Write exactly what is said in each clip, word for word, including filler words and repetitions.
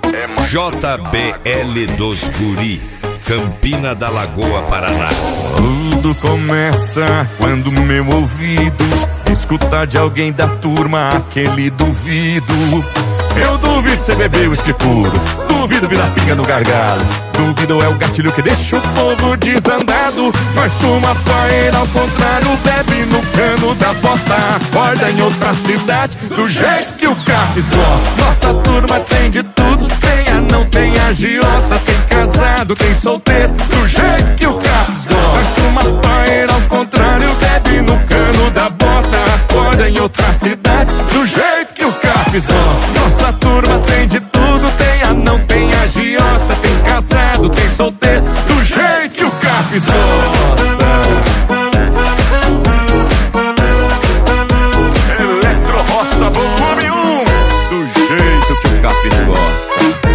J B L dos Guri, Campina da Lagoa, Paraná. Tudo começa quando meu ouvido escutar de alguém da turma aquele duvido. Eu duvido cê beber uísque puro, duvido virar pinga no gargalo, duvido é o gatilho que deixa o povo desandado. Nós fuma paeira ao contrário, bebe no cano da bota, acorda em outra cidade do jeito que o Capes gosta. Nossa turma tem de tudo, tem anão, tem agiota, tem casado, tem solteiro, do jeito que o Capes gosta. Nós fuma paeira ao contrário, bebe no cano da bota, acorda em outra cidade do jeito que o Capes gosta. Nossa turma tem de tudo, tem anão, tem agiota, tem casado, tem solteiro, do jeito que o Capes gosta. Eletro Roça volume um, do jeito que o Capes gosta.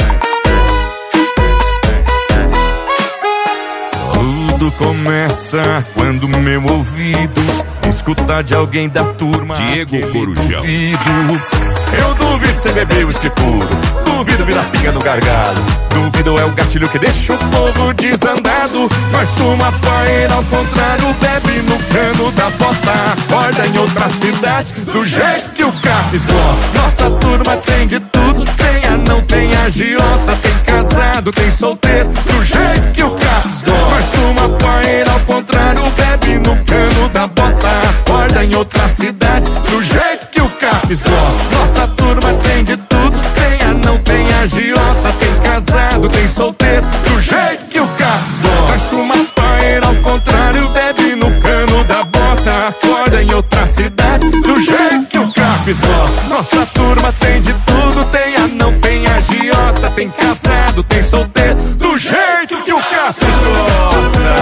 Tudo começa quando meu ouvido escutar de alguém da turma Diego Corujão. Duvido. Eu duvido cê beber uísque puro, duvido virar pinga no gargalo, duvido é o gatilho que deixa o povo desandado. Nós fuma paeira ao contrário, bebe no cano da bota, acorda em outra cidade do jeito que o Capes gosta. Nossa turma tem de tudo, tem anão, tem agiota, tem casado, tem solteiro, do jeito que o Capes gosta. Nós fuma paeira ao contrário, bebe no cano da bota, acorda em outra cidade do jeito que o Capes gosta. Nossa turma tem de tudo, tem anão, tem agiota, tem casado, tem solteiro, do jeito que o Capes gosta. Nós fuma paeira ao contrário, bebe no cano da bota, acorda em outra cidade do jeito que o Capes gosta. Nossa turma tem de tudo, tem anão, tem agiota, tem casado, tem solteiro, do jeito que o Capes gosta.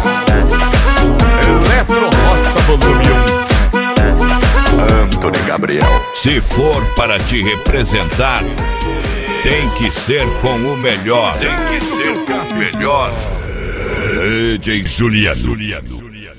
Eletro Roça volume um, Antônio Gabriel. Se for para te representar, tem que ser com o melhor. Tem que ser com o melhor. D J Juliano.